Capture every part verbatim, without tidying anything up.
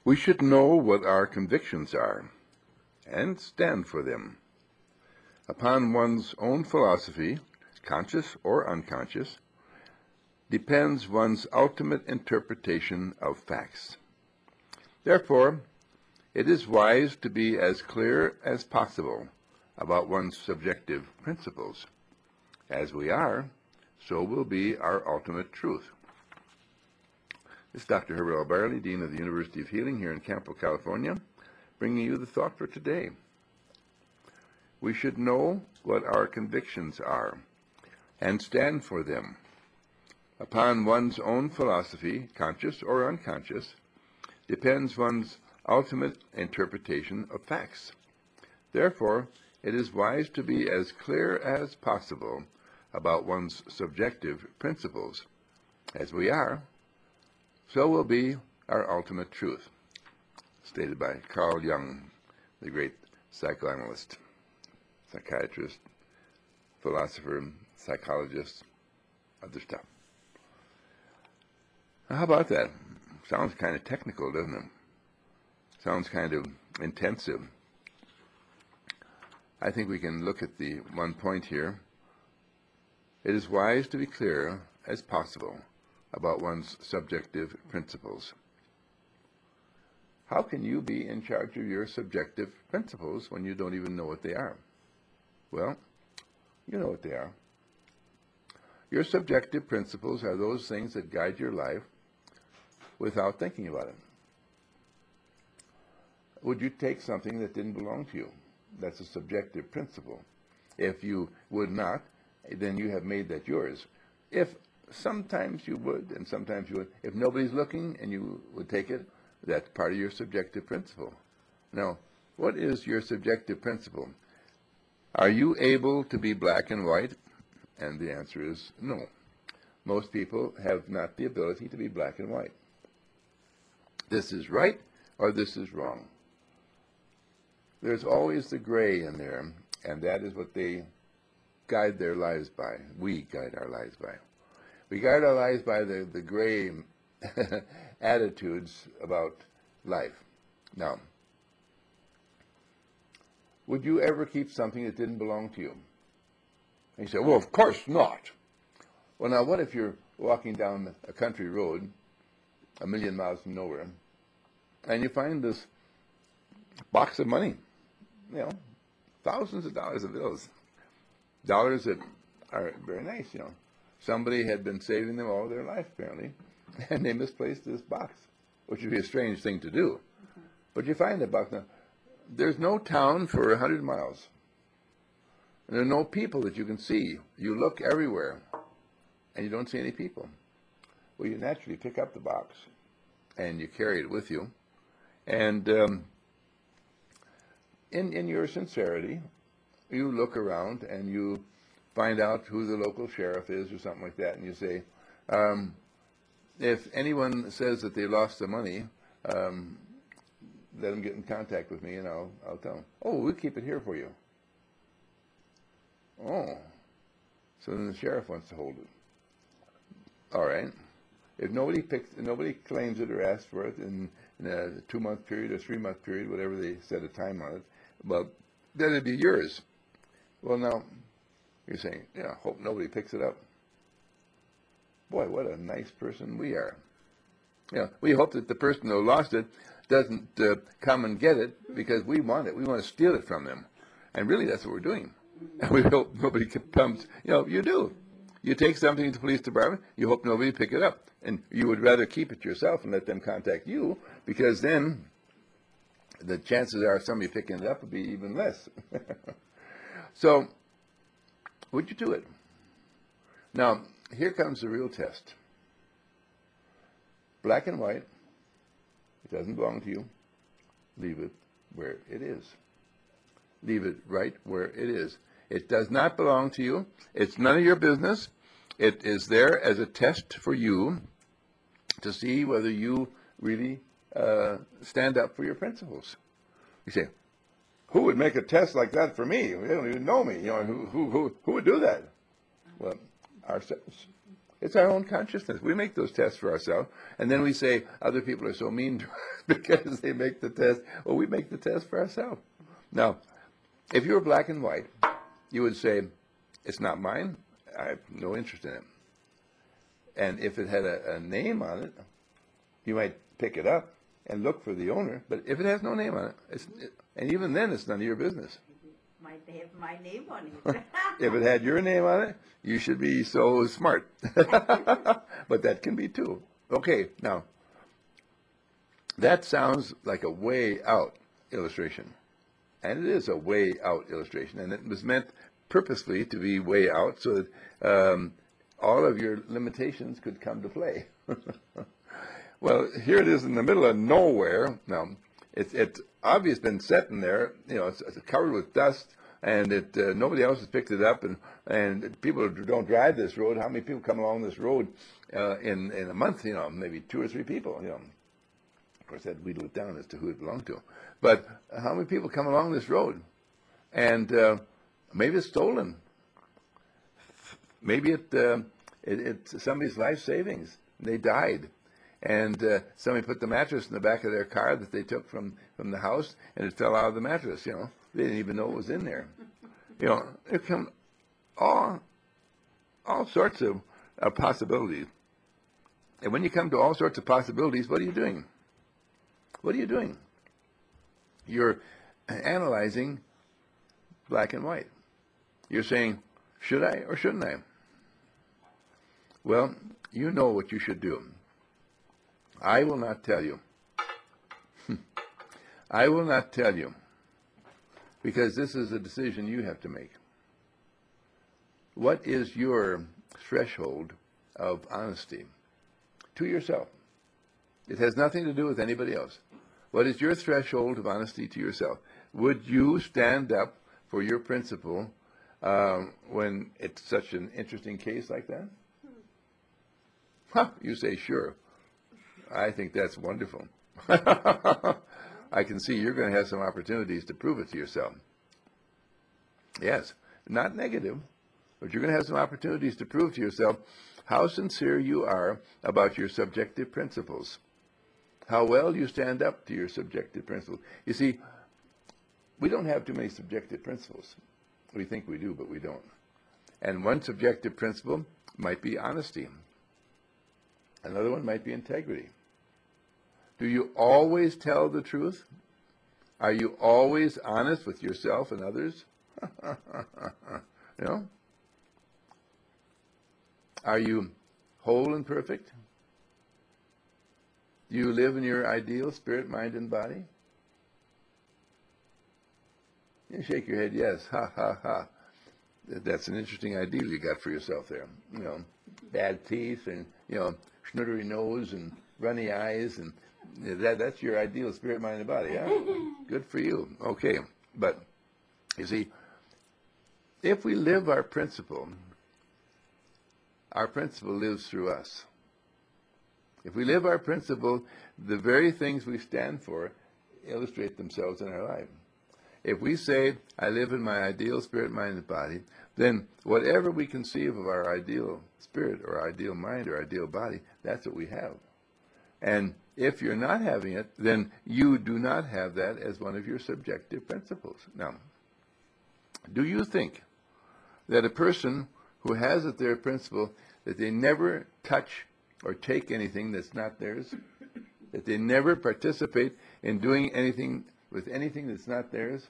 We should know what our convictions are and stand for them. Upon one's own philosophy, conscious or unconscious, depends one's ultimate interpretation of facts. Therefore, it is wise to be as clear as possible about one's subjective principles. As we are, so will be our ultimate truth. This is Doctor Herbert L. Byerly, Dean of the University of Healing here in Campo, California, bringing you the thought for today. We should know what our convictions are and stand for them. Upon one's own philosophy, conscious or unconscious, depends one's ultimate interpretation of facts. Therefore, it is wise to be as clear as possible about one's subjective principles. As we are, so will be our ultimate truth. Stated by Carl Jung, the great psychoanalyst, psychiatrist, philosopher, psychologist, other stuff. Now, how about that? Sounds kind of technical, doesn't it? Sounds kind of intensive. I think we can look at the one point here. It is wise to be clear as possible about one's subjective principles. How can you be in charge of your subjective principles when you don't even know what they are? Well, you know what they are. Your subjective principles are those things that guide your life without thinking about it. Would you take something that didn't belong to you? That's a subjective principle. If you would not, then you have made that yours. If sometimes you would, and sometimes you would. If nobody's looking and you would take it, that's part of your subjective principle. Now, what is your subjective principle? Are you able to be black and white? And the answer is no. Most people have not the ability to be black and white. This is right or this is wrong. There's always the gray in there, and that is what they guide their lives by. We guide our lives by. We guide our lives by the, the gray attitudes about life. Now, would you ever keep something that didn't belong to you? And you say, well, of course not. Well, now, what if you're walking down a country road a million miles from nowhere, and you find this box of money, you know, thousands of dollars of bills, dollars that are very nice, you know. Somebody had been saving them all their life, apparently, and they misplaced this box, which would be a strange thing to do. Mm-hmm. But you find that box. Now, there's no town for a hundred miles. And there are no people that you can see. You look everywhere, and you don't see any people. Well, you naturally pick up the box, and you carry it with you. And um, in, in your sincerity, you look around, and you find out who the local sheriff is or something like that, and you say, um, if anyone says that they lost the money, um, let them get in contact with me, and I'll, I'll tell them. Oh, we'll keep it here for you. Oh, so then the sheriff wants to hold it. All right. If nobody picks, nobody claims it or asks for it in, in a two-month period or three-month period, whatever they set a time on it, well, then it'd be yours. Well, now, you're saying, yeah, hope nobody picks it up. Boy, what a nice person we are. Yeah, we hope that the person who lost it doesn't uh, come and get it because we want it. We want to steal it from them. And really, that's what we're doing. And we hope nobody comes. You know, you do. You take something to the police department, you hope nobody pick it up. And you would rather keep it yourself and let them contact you, because then the chances are somebody picking it up would be even less. So, would you do it? Now, here comes the real test. Black and white, it doesn't belong to you. Leave it where it is. Leave it right where it is. It does not belong to you. It's none of your business. It is there as a test for you to see whether you really uh, stand up for your principles. You say, who would make a test like that for me? They don't even know me. You know, who, who, who, who would do that? Well, ourselves. It's our own consciousness. We make those tests for ourselves, and then we say other people are so mean to us because they make the test. Well, we make the test for ourselves. Now, if you were black and white, you would say, it's not mine. I have no interest in it. And if it had a, a name on it, you might pick it up and look for the owner. But if it has no name on it, it's, it and even then, it's none of your business. Might have my name on it. If it had your name on it, you should be so smart. But that can be too. Okay, now, that sounds like a way out illustration. And it is a way out illustration. And it was meant purposely to be way out so that um, all of your limitations could come to play. Well, here it is in the middle of nowhere. Now, it's, it's obviously been sitting there, you know, it's, it's covered with dust, and it uh, nobody else has picked it up, and, and people don't drive this road. How many people come along this road uh, in, in a month? You know, maybe two or three people, you know. Of course, I'd wheedle it down as to who it belonged to. But how many people come along this road? And uh, maybe it's stolen. Maybe it, uh, it, it's somebody's life savings. They died. And uh, somebody put the mattress in the back of their car that they took from, from the house, and it fell out of the mattress, you know. They didn't even know it was in there. You know, there come all, all sorts of uh, possibilities. And when you come to all sorts of possibilities, what are you doing? What are you doing? You're analyzing black and white. You're saying, should I or shouldn't I? Well, you know what you should do. I will not tell you. I will not tell you, because this is a decision you have to make. What is your threshold of honesty to yourself? It has nothing to do with anybody else. What is your threshold of honesty to yourself? Would you stand up for your principle um, when it's such an interesting case like that? Huh, you say, sure. I think that's wonderful. I can see you're going to have some opportunities to prove it to yourself. Yes, not negative, but you're going to have some opportunities to prove to yourself how sincere you are about your subjective principles, how well you stand up to your subjective principles. You see, we don't have too many subjective principles. We think we do, but we don't. And one subjective principle might be honesty. Another one might be integrity. Do you always tell the truth? Are you always honest with yourself and others? You know? Are you whole and perfect? Do you live in your ideal spirit, mind, and body? You shake your head, yes, ha, ha, ha. That's an interesting ideal you got for yourself there. You know, bad teeth and, you know, schnuttery nose and runny eyes, and that, that's your ideal spirit, mind, and body, huh? Good for you. Okay. But, you see, if we live our principle, our principle lives through us. If we live our principle, the very things we stand for illustrate themselves in our life. If we say, I live in my ideal spirit, mind, and body, then whatever we conceive of our ideal spirit or ideal mind or ideal body, that's what we have. And if you're not having it, then you do not have that as one of your subjective principles. Now, do you think that a person who has at their principle that they never touch or take anything that's not theirs, that they never participate in doing anything with anything that's not theirs?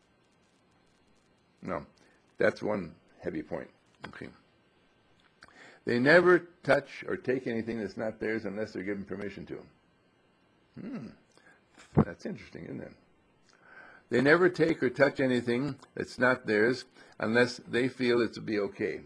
No, that's one heavy point. Okay. They never touch or take anything that's not theirs unless they're given permission to. Hmm, that's interesting, isn't it? They never take or touch anything that's not theirs unless they feel it to be okay.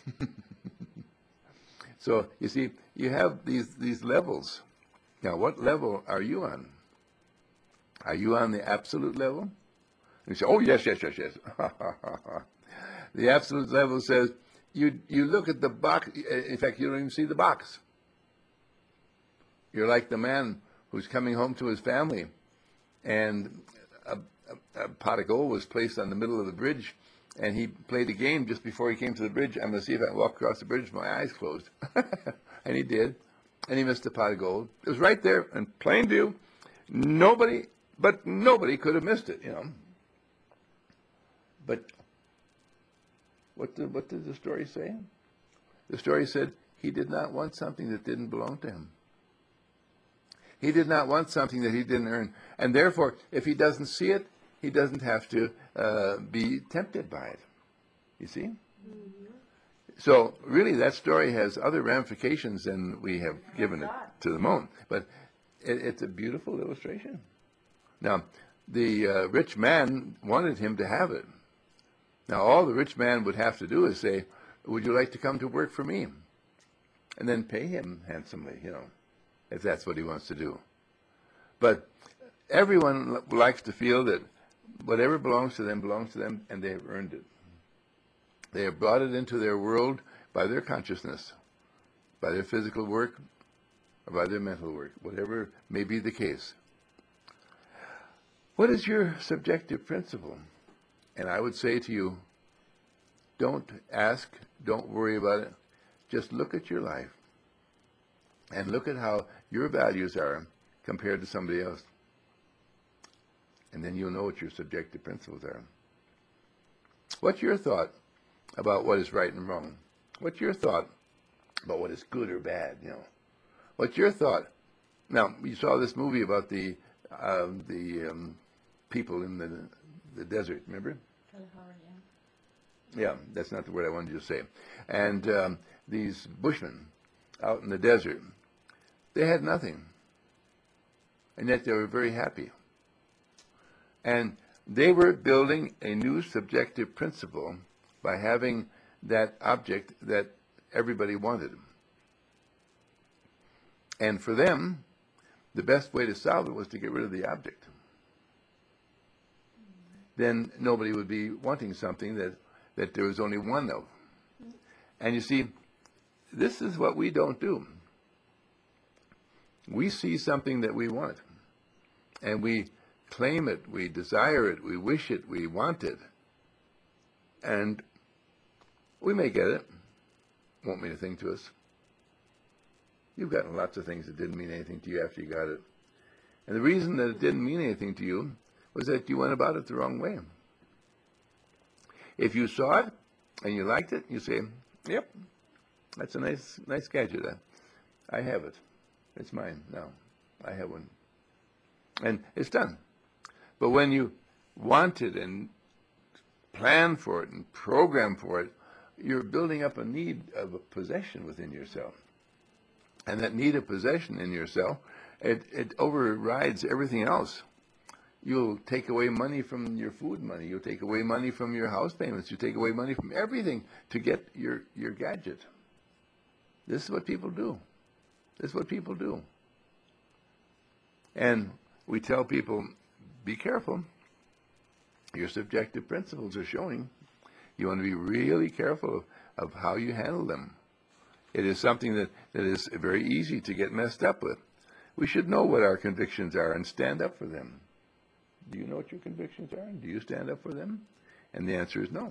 So, you see, you have these, these levels. Now, what level are you on? Are you on the absolute level? You say, oh, yes, yes, yes, yes. The absolute level says, you, you look at the box. In fact, you don't even see the box. You're like the man who's coming home to his family, and a, a, a pot of gold was placed on the middle of the bridge, and he played a game just before he came to the bridge. I'm going to see if I can walk across the bridge with my eyes closed. And he did. And he missed a pot of gold. It was right there in plain view. Nobody, but nobody could have missed it, you know. But what did, what did the story say? The story said he did not want something that didn't belong to him. He did not want something that he didn't earn. And therefore, if he doesn't see it, he doesn't have to uh, be tempted by it. You see? Mm-hmm. So really that story has other ramifications than we have given it to the moment. But it, it's a beautiful illustration. Now, the uh, rich man wanted him to have it. Now, all the rich man would have to do is say, would you like to come to work for me? And then pay him handsomely, you know, if that's what he wants to do. But everyone likes to feel that whatever belongs to them belongs to them, and they have earned it. They have brought it into their world by their consciousness, by their physical work, or by their mental work, whatever may be the case. What is your subjective principle? And I would say to you, don't ask, don't worry about it. Just look at your life and look at how your values are compared to somebody else. And then you'll know what your subjective principles are. What's your thought about what is right and wrong? What's your thought about what is good or bad, you know? What's your thought? Now, you saw this movie about the uh, the um, people in the the desert, remember? California. Yeah, that's not the word I wanted you to say. And um, these bushmen out in the desert, they had nothing. And yet they were very happy. And they were building a new subjective principle by having that object that everybody wanted. And for them, the best way to solve it was to get rid of the object. Then nobody would be wanting something that, that there was only one of. And you see, this is what we don't do. We see something that we want, and we claim it, we desire it, we wish it, we want it. And we may get it. Won't mean a thing to us. You've gotten lots of things that didn't mean anything to you after you got it. And the reason that it didn't mean anything to you was that you went about it the wrong way. If you saw it and you liked it, you say, yep, that's a nice nice gadget. I, I have it. It's mine now. I have one. And it's done. But when you want it and plan for it and program for it, you're building up a need of a possession within yourself. And that need of possession in yourself, it, it overrides everything else. You'll take away money from your food money. You'll take away money from your house payments. You take away money from everything to get your, your gadget. This is what people do. This is what people do. And we tell people, be careful. Your subjective principles are showing. You want to be really careful of, of how you handle them. It is something that, that is very easy to get messed up with. We should know what our convictions are and stand up for them. Do you know what your convictions are? Do you stand up for them? And the answer is no.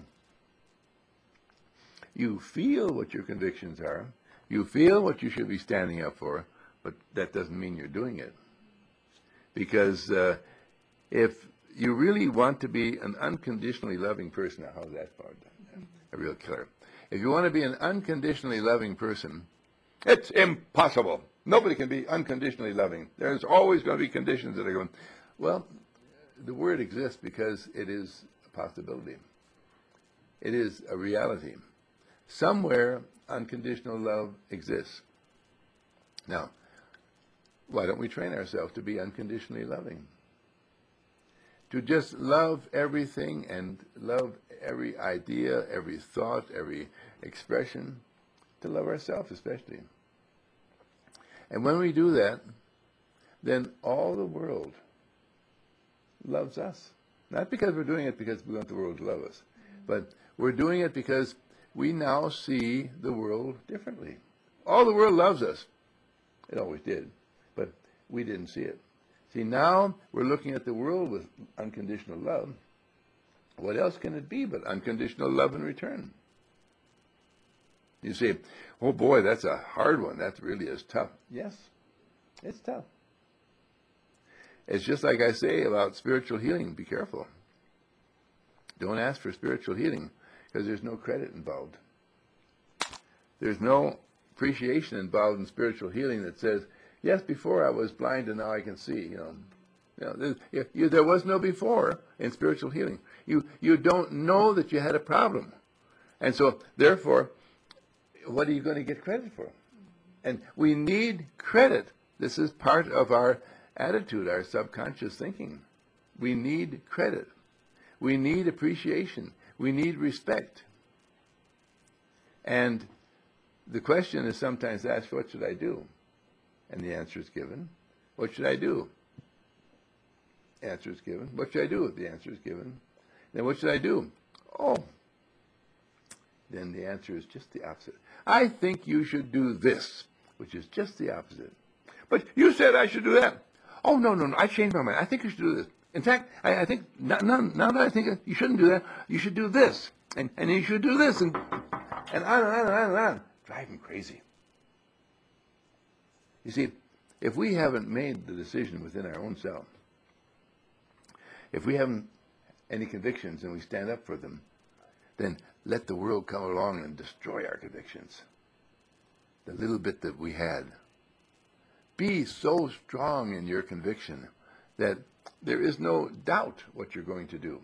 You feel what your convictions are. You feel what you should be standing up for, but that doesn't mean you're doing it. Because uh, if you really want to be an unconditionally loving person, now how's that part? A real killer. If you want to be an unconditionally loving person, it's impossible. Nobody can be unconditionally loving. There's always going to be conditions that are going, well, the word exists because it is a possibility. It is a reality. Somewhere unconditional love exists. Now, why don't we train ourselves to be unconditionally loving? To just love everything and love every idea, every thought, every expression, to love ourselves especially. And when we do that, then all the world loves us. Not because we're doing it because we want the world to love us, but we're doing it because we now see the world differently. All the world loves us. It always did, but we didn't see it. See, now we're looking at the world with unconditional love, What else can it be but unconditional love in return? You say, oh boy, that's a hard one. That really is tough. Yes, it's tough. It's just like I say about spiritual healing. Be careful. Don't ask for spiritual healing because there's no credit involved. There's no appreciation involved in spiritual healing that says, yes, before I was blind and now I can see. You know, you know there, you, there was no before in spiritual healing. You, you don't know that you had a problem. And so, therefore, what are you going to get credit for? And we need credit. This is part of our attitude, our subconscious thinking. We need credit. We need appreciation. We need respect. And the question is sometimes asked, what should I do? And the answer is given. What should I do? Answer is given. What should I do? The answer is given. Then what should I do? Oh, then the answer is just the opposite. I think you should do this, which is just the opposite. But you said I should do that. Oh, no, no, no, I changed my mind. I think you should do this. In fact, I, I think, now, now that I think you shouldn't do that, you should do this. And, and you should do this. And, and on and on and on and on. Drive him crazy. You see, if we haven't made the decision within our own self, if we haven't any convictions and we stand up for them, then let the world come along and destroy our convictions. The little bit that we had. Be so strong in your conviction that there is no doubt what you're going to do.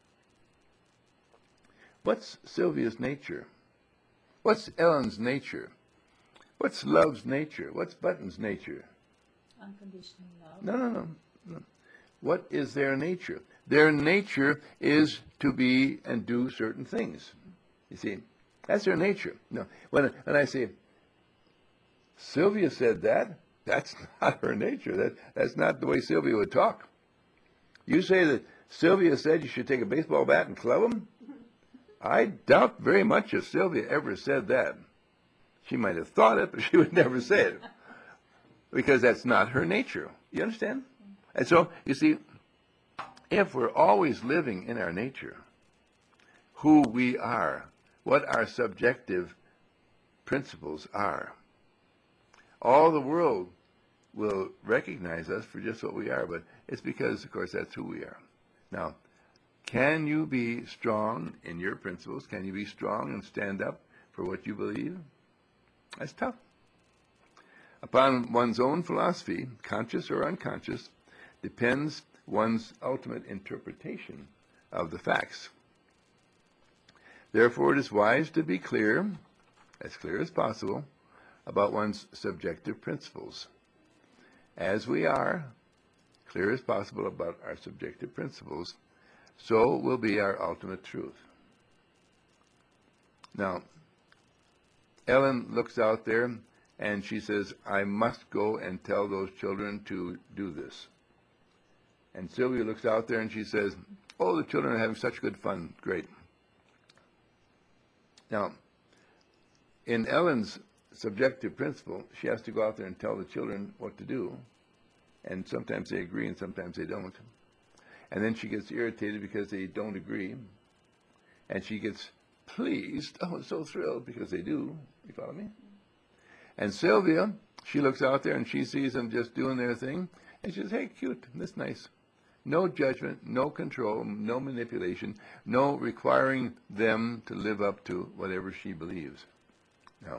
What's Sylvia's nature? What's Ellen's nature? What's Love's nature? What's Button's nature? Unconditional love. No, no, no, no. What is their nature? Their nature is to be and do certain things. You see, that's their nature. No, when when I say Sylvia said that, that's not her nature. That that's not the way Sylvia would talk. You say that Sylvia said you should take a baseball bat and club him? I doubt very much if Sylvia ever said that. She might have thought it, but she would never say it. Because that's not her nature. You understand? And so, you see, if we're always living in our nature, who we are, what our subjective principles are, all the world will recognize us for just what we are, but it's because, of course, that's who we are. Now, can you be strong in your principles? Can you be strong and stand up for what you believe? That's tough. Upon one's own philosophy, conscious or unconscious, depends one's ultimate interpretation of the facts. Therefore, it is wise to be clear, as clear as possible, about one's subjective principles. As we are clear as possible about our subjective principles, so will be our ultimate truth. Now, Ellen looks out there and she says, I must go and tell those children to do this. And Sylvia looks out there and she says, oh, the children are having such good fun. Great. Now, in Ellen's subjective principle, she has to go out there and tell the children what to do. And sometimes they agree and sometimes they don't. And then she gets irritated because they don't agree. And she gets pleased, oh, so thrilled because they do. You follow me? And Sylvia, she looks out there and she sees them just doing their thing. And she says, hey, cute, that's nice. No judgment, no control, no manipulation, no requiring them to live up to whatever she believes. Now,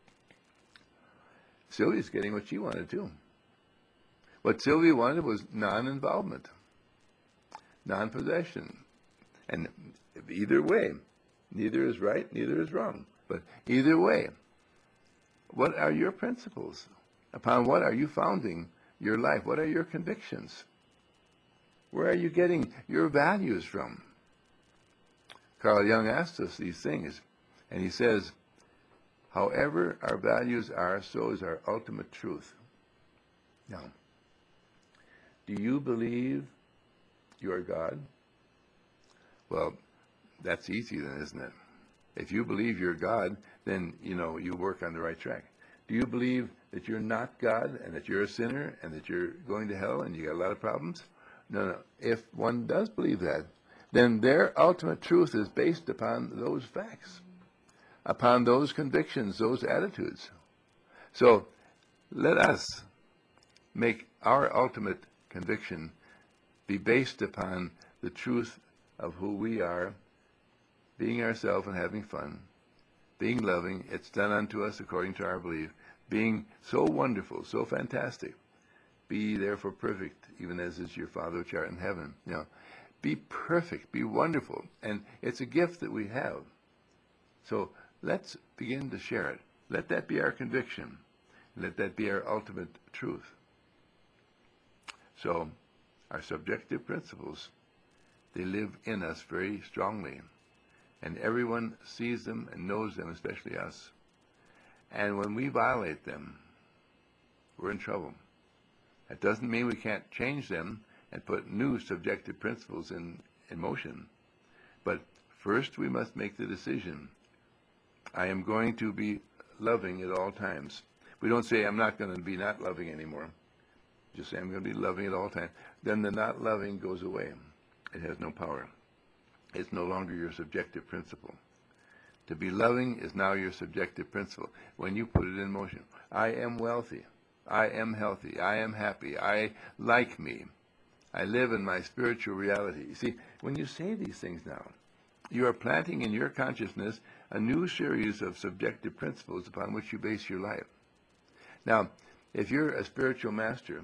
Sylvia's getting what she wanted too. What Sylvia wanted was non-involvement, non-possession. And either way, neither is right, neither is wrong. But either way, what are your principles? Upon what are you founding your life? What are your convictions? Where are you getting your values from? Carl Jung asked us these things, and he says, however our values are, so is our ultimate truth. Now, do you believe you are God? Well, that's easy then, isn't it? If you believe you're God, then, you know, you work on the right track. Do you believe that you're not God and that you're a sinner and that you're going to hell and you got a lot of problems? No, no. If one does believe that, then their ultimate truth is based upon those facts, upon those convictions, those attitudes. So let us make our ultimate conviction be based upon the truth of who we are, being ourselves and having fun, being loving, it's done unto us according to our belief, being so wonderful, so fantastic. Be therefore perfect, even as is your Father which art in heaven. You know, be perfect, be wonderful, and it's a gift that we have. So let's begin to share it. Let that be our conviction. Let that be our ultimate truth. So our subjective principles, they live in us very strongly, and everyone sees them and knows them, especially us. And when we violate them, we're in trouble. That doesn't mean we can't change them and put new subjective principles in, in motion. But first we must make the decision. I am going to be loving at all times. We don't say I'm not going to be not loving anymore. Just say I'm going to be loving at all times. Then the not loving goes away. It has no power. It's no longer your subjective principle. To be loving is now your subjective principle when you put it in motion. I am wealthy. I am healthy. I am happy. I like me. I live in my spiritual reality. You see, when you say these things now, you are planting in your consciousness a new series of subjective principles upon which you base your life. Now, if you're a spiritual master,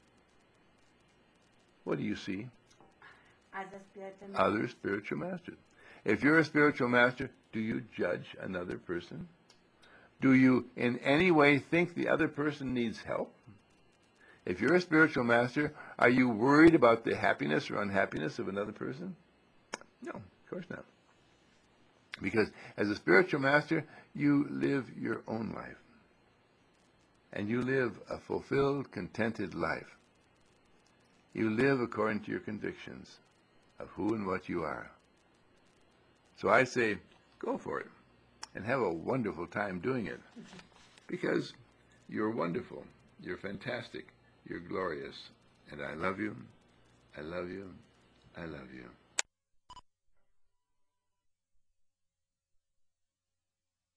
what do you see? Other spiritual master. Other spiritual masters. If you're a spiritual master, do you judge another person? Do you in any way think the other person needs help? If you're a spiritual master, are you worried about the happiness or unhappiness of another person? No, of course not. Because as a spiritual master, you live your own life. And you live a fulfilled, contented life. You live according to your convictions of who and what you are. So I say, go for it and have a wonderful time doing it, because you're wonderful, you're fantastic, you're glorious, and I love you, I love you, I love you.